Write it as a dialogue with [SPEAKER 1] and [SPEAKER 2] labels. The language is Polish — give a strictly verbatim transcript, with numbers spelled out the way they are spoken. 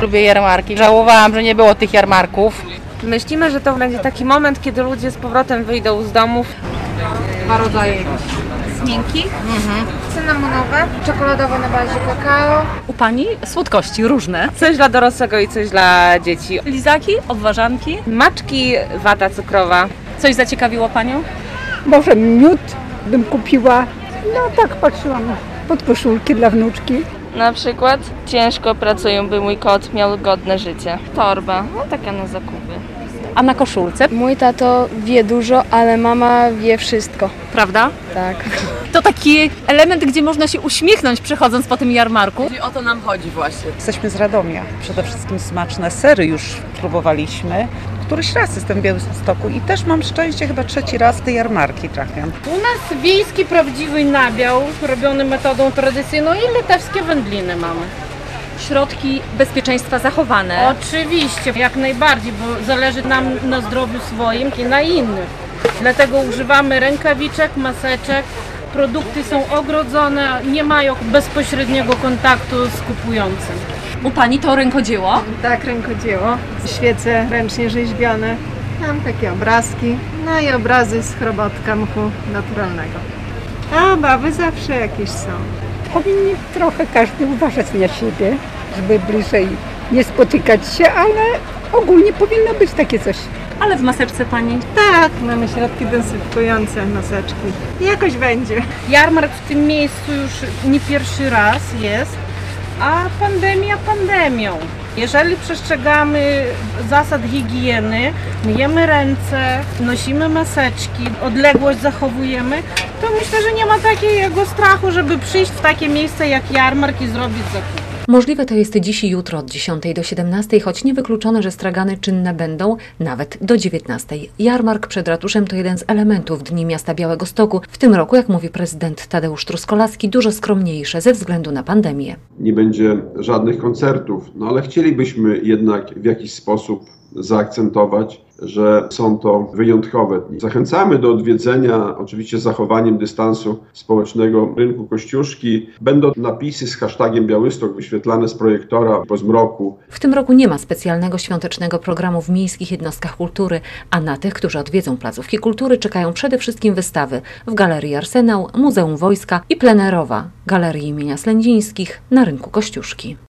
[SPEAKER 1] Lubię jarmarki. Żałowałam, że nie było tych jarmarków.
[SPEAKER 2] Myślimy, że to będzie taki moment, kiedy ludzie z powrotem wyjdą z domów.
[SPEAKER 1] Dwa rodzaje.
[SPEAKER 2] Z miękkich, mhm. cynamonowe, czekoladowe na bazie kakao.
[SPEAKER 3] U Pani słodkości różne.
[SPEAKER 2] Coś dla dorosłego i coś dla dzieci.
[SPEAKER 3] Lizaki, obwarzanki.
[SPEAKER 2] Maczki, wata cukrowa.
[SPEAKER 3] Coś zaciekawiło Panią?
[SPEAKER 4] Może miód bym kupiła. No tak patrzyłam. Podkoszulki dla wnuczki.
[SPEAKER 5] Na przykład ciężko pracują, by mój kot miał godne życie. Torba, no taka na zakupy.
[SPEAKER 3] A na koszulce?
[SPEAKER 6] Mój tato wie dużo, ale mama wie wszystko.
[SPEAKER 3] Prawda?
[SPEAKER 6] Tak.
[SPEAKER 3] To taki element, gdzie można się uśmiechnąć przechodząc po tym jarmarku.
[SPEAKER 2] I o to nam chodzi właśnie.
[SPEAKER 7] Jesteśmy z Radomia. Przede wszystkim smaczne sery już próbowaliśmy. Któryś raz jestem w Białymstoku i też mam szczęście, chyba trzeci raz w te jarmarki trafiam.
[SPEAKER 8] U nas wiejski prawdziwy nabiał, robiony metodą tradycyjną i litewskie wędliny mamy.
[SPEAKER 3] Środki bezpieczeństwa zachowane.
[SPEAKER 8] Oczywiście, jak najbardziej, bo zależy nam na zdrowiu swoim i na innych. Dlatego używamy rękawiczek, maseczek. Produkty są ogrodzone, nie mają bezpośredniego kontaktu z kupującym.
[SPEAKER 3] U Pani to rękodzieło?
[SPEAKER 4] Tak, rękodzieło. Świece ręcznie rzeźbione. Mam takie obrazki. No i obrazy z chrobotka mchu naturalnego. A obawy zawsze jakieś są. Powinni trochę każdy uważać na siebie, żeby bliżej nie spotykać się, ale ogólnie powinno być takie coś.
[SPEAKER 3] Ale w maseczce Pani?
[SPEAKER 4] Tak, mamy środki dezynfekujące, maseczki. Jakoś będzie.
[SPEAKER 8] Jarmark w tym miejscu już nie pierwszy raz jest, a pandemia pandemią. Jeżeli przestrzegamy zasad higieny, myjemy ręce, nosimy maseczki, odległość zachowujemy, to myślę, że nie ma takiego strachu, żeby przyjść w takie miejsce jak jarmark i zrobić zakupy.
[SPEAKER 9] Możliwe to jest dziś i jutro od dziesiątej do siedemnastej, choć niewykluczone, że stragany czynne będą nawet do dziewiętnastej. Jarmark przed ratuszem to jeden z elementów Dni Miasta Białegostoku. W tym roku, jak mówi prezydent Tadeusz Truskolaski, dużo skromniejsze ze względu na pandemię.
[SPEAKER 10] Nie będzie żadnych koncertów, no ale chcielibyśmy jednak w jakiś sposób zaakcentować, że są to wyjątkowe dni. Zachęcamy do odwiedzenia, oczywiście z zachowaniem dystansu społecznego, rynku Kościuszki. Będą napisy z hashtagiem Białystok wyświetlane z projektora po zmroku.
[SPEAKER 9] W tym roku nie ma specjalnego świątecznego programu w miejskich jednostkach kultury, a na tych, którzy odwiedzą placówki kultury, czekają przede wszystkim wystawy w Galerii Arsenał, Muzeum Wojska i plenerowa Galerii imienia Slędzińskich na rynku Kościuszki.